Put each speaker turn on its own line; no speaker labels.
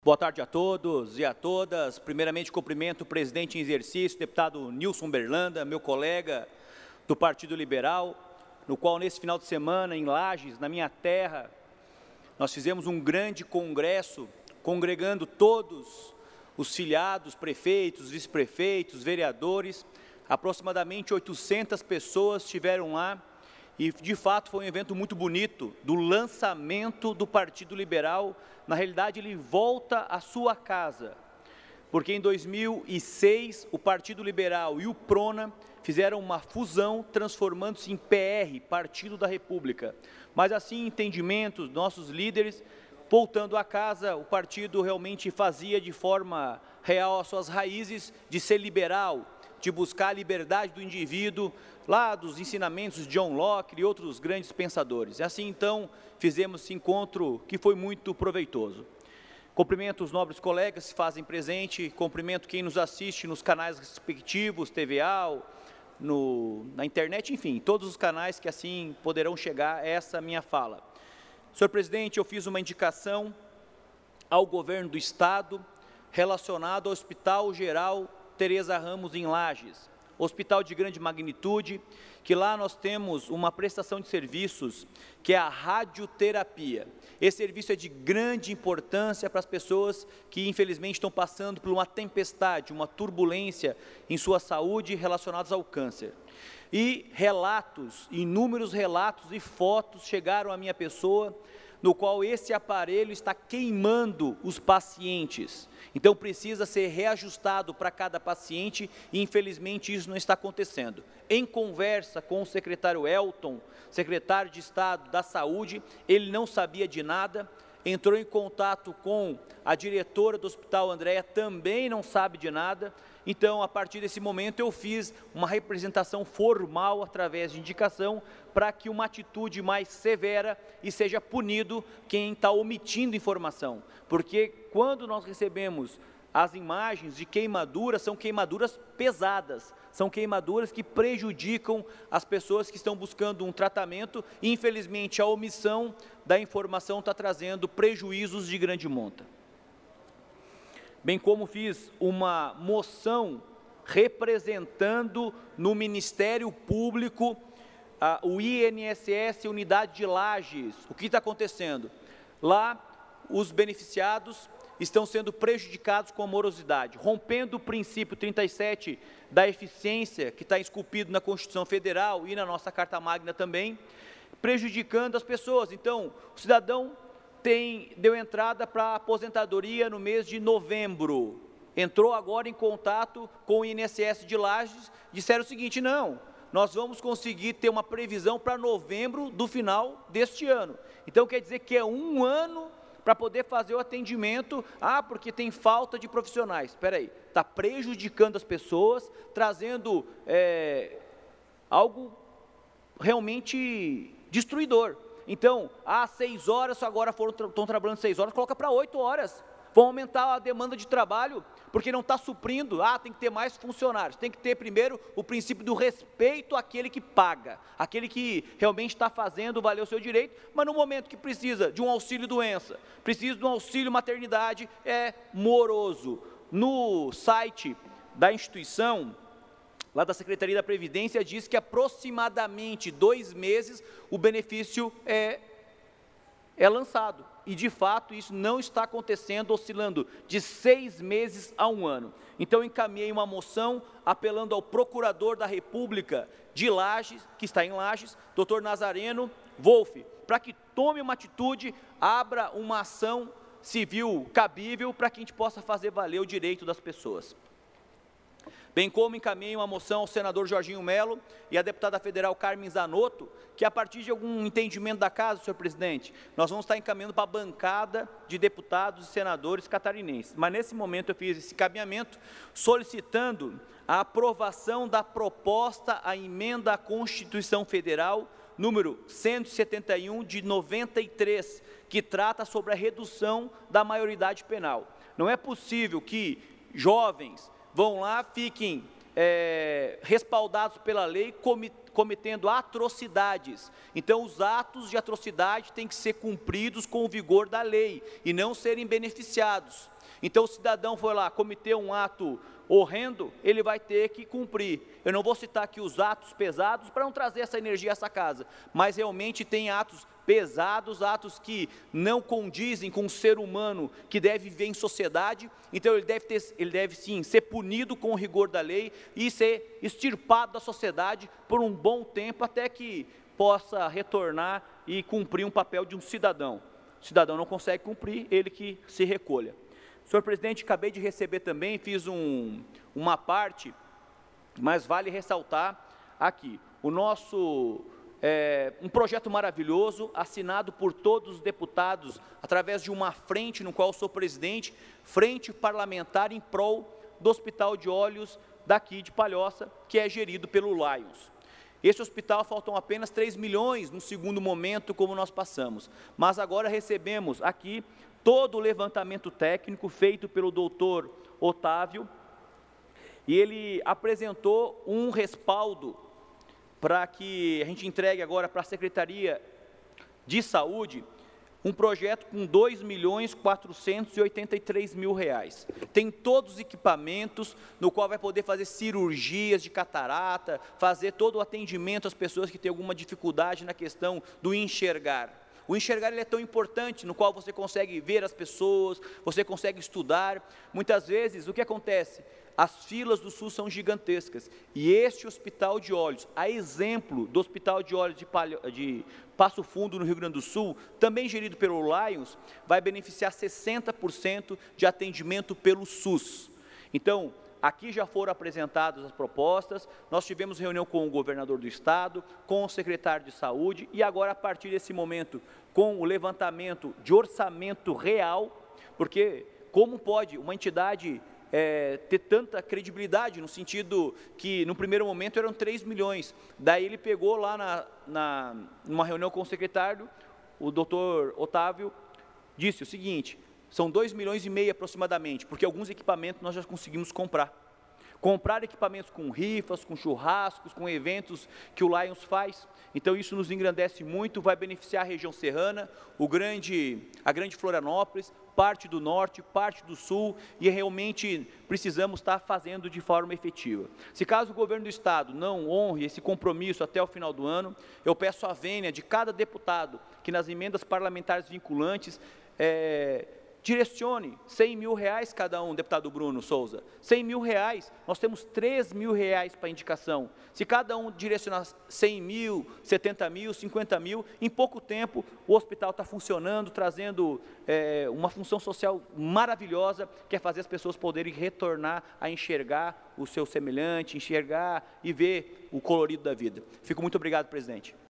Boa tarde a todos e a todas. Primeiramente, cumprimento o presidente em exercício, deputado Nilson Berlanda, meu colega do Partido Liberal, no qual, nesse final de semana, em Lages, na minha terra, nós fizemos um grande congresso, congregando todos os filiados, prefeitos, vice-prefeitos, vereadores. Aproximadamente 800 pessoas estiveram lá e, de fato, foi um evento muito bonito do lançamento do Partido Liberal. Na realidade, ele volta à sua casa, porque em 2006 o Partido Liberal e o PRONA fizeram uma fusão, transformando-se em PR, Partido da República. Mas assim, entendimento, nossos líderes, voltando à casa, o partido realmente fazia de forma real as suas raízes de ser liberal, de buscar a liberdade do indivíduo, lá dos ensinamentos de John Locke e outros grandes pensadores. E assim, então, fizemos esse encontro que foi muito proveitoso. Cumprimento os nobres colegas que se fazem presente, cumprimento quem nos assiste nos canais respectivos, TVA, na internet, enfim, todos os canais que assim poderão chegar a essa minha fala. Senhor presidente, eu fiz uma indicação ao governo do Estado relacionado ao Hospital Geral Tereza Ramos em Lages, hospital de grande magnitude, que lá nós temos uma prestação de serviços que é a radioterapia. Esse serviço é de grande importância para as pessoas que infelizmente estão passando por uma tempestade, uma turbulência em sua saúde relacionados ao câncer. E relatos, inúmeros relatos e fotos chegaram à minha pessoa, no qual esse aparelho está queimando os pacientes. Então precisa ser reajustado para cada paciente e infelizmente isso não está acontecendo. Em conversa com o secretário Elton, secretário de Estado da Saúde, ele não sabia de nada, entrou em contato com a diretora do Hospital Andréa, também não sabe de nada. Então, a partir desse momento, eu fiz uma representação formal, através de indicação, para que uma atitude mais severa e seja punido quem está omitindo informação. Porque quando nós recebemos as imagens de queimaduras, são queimaduras pesadas, são queimaduras que prejudicam as pessoas que estão buscando um tratamento e, infelizmente, a omissão da informação está trazendo prejuízos de grande monta. Bem como fiz uma moção representando no Ministério Público o INSS, Unidade de Lages. O que está acontecendo? Lá, os beneficiados estão sendo prejudicados com a morosidade, rompendo o princípio 37 da eficiência, que está esculpido na Constituição Federal e na nossa Carta Magna também, prejudicando as pessoas. Então, o cidadão deu entrada para a aposentadoria no mês de novembro, entrou agora em contato com o INSS de Lages, disseram o seguinte: não, nós vamos conseguir ter uma previsão para novembro do final deste ano. Então quer dizer que é um ano para poder fazer o atendimento, porque tem falta de profissionais. Espera aí, está prejudicando as pessoas, trazendo algo realmente destruidor. Então, 6 horas, agora estão trabalhando 6 horas, coloca para 8 horas. Vão aumentar a demanda de trabalho, porque não está suprindo. Tem que ter mais funcionários. Tem que ter, primeiro, o princípio do respeito àquele que paga, aquele que realmente está fazendo valer o seu direito, mas no momento que precisa de um auxílio-doença, precisa de um auxílio-maternidade, é moroso. No site da instituição, lá da Secretaria da Previdência, diz que aproximadamente 2 meses o benefício é lançado. E, de fato, isso não está acontecendo, oscilando de 6 meses a 1 ano. Então, encaminhei uma moção apelando ao Procurador da República de Lages, que está em Lages, Dr. Nazareno Wolff, para que tome uma atitude, abra uma ação civil cabível para que a gente possa fazer valer o direito das pessoas. Bem como encaminhei uma moção ao senador Jorginho Melo e à deputada federal Carmen Zanotto, que a partir de algum entendimento da casa, senhor presidente, nós vamos estar encaminhando para a bancada de deputados e senadores catarinenses. Mas nesse momento eu fiz esse caminhamento solicitando a aprovação da proposta à emenda à Constituição Federal, número 171 de 93, que trata sobre a redução da maioridade penal. Não é possível que jovens vão lá, fiquem respaldados pela lei, cometendo atrocidades. Então, os atos de atrocidade têm que ser cumpridos com o vigor da lei e não serem beneficiados. Então, o cidadão foi lá, cometeu um ato horrendo, ele vai ter que cumprir. Eu não vou citar aqui os atos pesados para não trazer essa energia a essa casa, mas realmente tem atos pesados, atos que não condizem com o ser humano que deve viver em sociedade. Então ele deve sim ser punido com o rigor da lei e ser extirpado da sociedade por um bom tempo até que possa retornar e cumprir um papel de um cidadão. O cidadão não consegue cumprir, ele que se recolha. Senhor presidente, acabei de receber também, fiz uma parte, mas vale ressaltar aqui, um projeto maravilhoso, assinado por todos os deputados, através de uma frente, no qual eu sou presidente, frente parlamentar em prol do Hospital de Olhos daqui de Palhoça, que é gerido pelo Lions. Esse hospital faltam apenas 3 milhões no segundo momento, como nós passamos, mas agora recebemos aqui todo o levantamento técnico feito pelo doutor Otávio, e ele apresentou um respaldo para que a gente entregue agora para a Secretaria de Saúde um projeto com R$2.483.000. Tem todos os equipamentos, no qual vai poder fazer cirurgias de catarata, fazer todo o atendimento às pessoas que têm alguma dificuldade na questão do enxergar. O enxergar ele é tão importante, no qual você consegue ver as pessoas, você consegue estudar. Muitas vezes, o que acontece? As filas do SUS são gigantescas, e este hospital de olhos, a exemplo do hospital de olhos de Passo Fundo, no Rio Grande do Sul, também gerido pelo Lions, vai beneficiar 60% de atendimento pelo SUS. Então, aqui já foram apresentadas as propostas, nós tivemos reunião com o governador do estado, com o secretário de saúde, e agora, a partir desse momento, com o levantamento de orçamento real, porque como pode uma entidade ter tanta credibilidade, no sentido que no primeiro momento eram 3 milhões, daí ele pegou lá numa reunião com o secretário, o doutor Otávio, disse o seguinte: são 2,5 milhões aproximadamente, porque alguns equipamentos nós já conseguimos comprar equipamentos com rifas, com churrascos, com eventos que o Lions faz. Então isso nos engrandece muito, vai beneficiar a região serrana, a grande Florianópolis, parte do norte, parte do sul, e realmente precisamos estar fazendo de forma efetiva. Se caso o governo do estado não honre esse compromisso até o final do ano, eu peço a vênia de cada deputado que nas emendas parlamentares vinculantes direcione R$100 mil cada um, deputado Bruno Souza, R$100 mil, nós temos R$3 mil para indicação. Se cada um direcionar 100 mil, 70 mil, 50 mil, em pouco tempo o hospital está funcionando, trazendo uma função social maravilhosa, que é fazer as pessoas poderem retornar a enxergar o seu semelhante, enxergar e ver o colorido da vida. Fico muito obrigado, presidente.